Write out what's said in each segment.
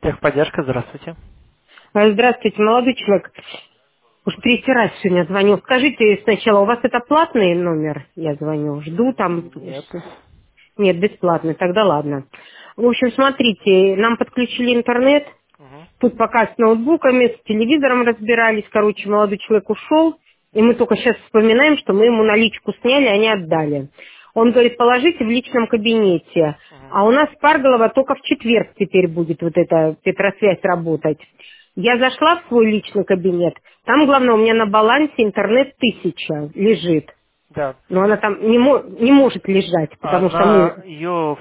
Техподдержка, здравствуйте. Здравствуйте, молодой человек. Уж третий раз сегодня звоню. Скажите сначала, у вас это платный номер? Я звоню, жду там. Нет. Нет, бесплатный, тогда ладно. В общем, смотрите, нам подключили интернет. Мгм. Тут пока с ноутбуками, с телевизором разбирались. Короче, молодой человек ушел. И мы только сейчас вспоминаем, что мы ему наличку сняли, а не отдали. Он говорит, положите в личном кабинете. Мгм. А у нас Парголова только в четверг теперь будет вот эта Петросвязь работать. Я зашла в свой личный кабинет. Там, главное, у меня на балансе интернет 1000 лежит. Да. Но она там не может лежать, потому что Она мы...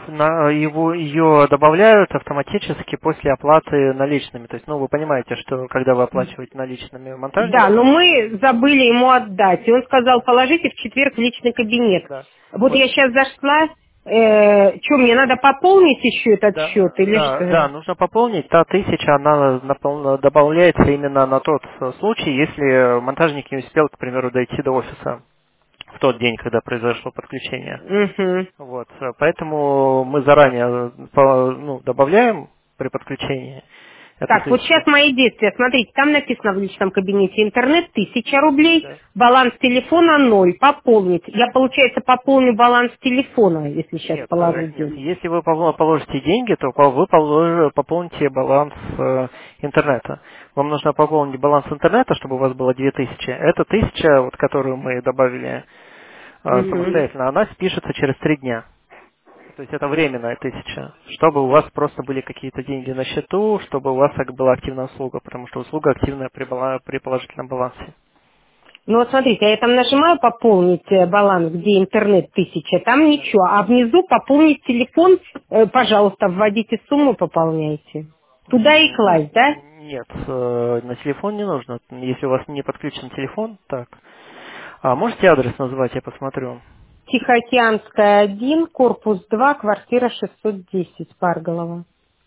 ее добавляют автоматически после оплаты наличными. То есть, ну, вы понимаете, что когда вы оплачиваете наличными Да, но монтажнику, мы забыли ему отдать. И он сказал, положите в четверг в личный кабинет. да. Вот Вот, я сейчас зашла, что, мне надо пополнить еще этот счет? Или да, нужно пополнить. Та 1000, она добавляется именно на тот случай, если монтажник не успел, к примеру, дойти до офиса в тот день, когда произошло подключение. Мгм. Вот, поэтому мы заранее добавляем при подключении эту Так, вот 1000. сейчас мои действия. Смотрите, там написано в личном кабинете интернет 1000 рублей, Да. баланс телефона 0, пополнить. Я, получается, пополню баланс телефона, если сейчас Нет, положу нет. деньги. Если вы положите деньги, то вы пополните баланс интернета. Вам нужно пополнить баланс интернета, чтобы у вас было 2000. Эта 1000, вот, которую мы добавили Мгм. самостоятельно, она спишется через 3 дня. То есть это временная 1000, чтобы у вас просто были какие-то деньги на счету, чтобы у вас была активная услуга, потому что услуга активная при положительном балансе. Ну вот смотрите, я там нажимаю пополнить баланс, где интернет 1000, там Да. ничего, а внизу пополнить телефон, пожалуйста, вводите сумму, пополняйте. Туда и класть, да? Нет, на телефон не нужно. Если у вас не подключен телефон, так. А можете адрес назвать, я посмотрю. Тихоокеанская 1, корпус 2, квартира 610, Парголова.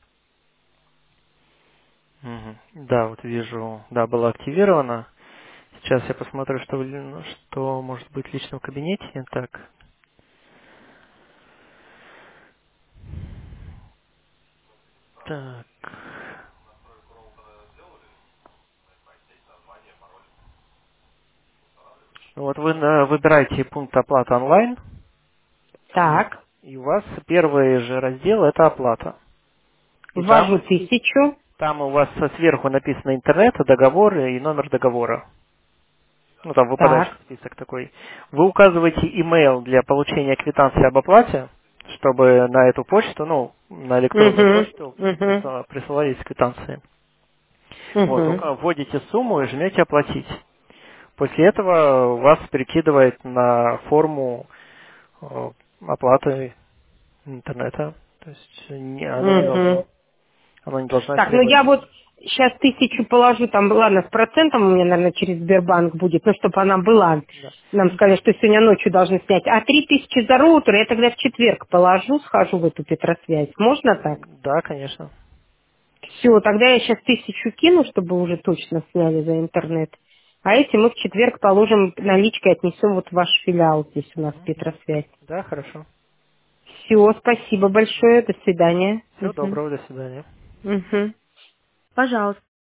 Мгм. Да, вот вижу, да, была активирована. Сейчас я посмотрю, что может быть в личном кабинете. Так, так. Ну вот вы выбираете пункт оплаты онлайн, и, Так, и у вас первый же раздел это оплата. И ввожу там, 1000. там у вас сверху написано интернет, договор и номер договора. Ну там выпадающий Так. список такой. Вы указываете email для получения квитанции об оплате, чтобы на эту почту, ну, на электронную Угу, почту угу, присылались квитанции. Вот, угу, вводите сумму и жмете оплатить. После этого вас перекидывает на форму оплаты интернета. То есть угу. оно не должно Так, ну требовать. я вот сейчас 1000 положу, там, ладно, с процентом у меня, наверное, через Сбербанк будет, ну, чтобы она была. Да. Нам сказали, что сегодня ночью должны снять. А 3000 за роутер я тогда в четверг положу, схожу в эту Петросвязь. Можно так? Да, конечно. Все, тогда я сейчас 1000 кину, чтобы уже точно сняли за интернет. А эти мы в четверг положим наличкой, отнесем вот в ваш филиал здесь у нас Петросвязь. Да, хорошо. Все, спасибо большое, до свидания. Всего Угу. доброго, до свидания. Угу. Пожалуйста.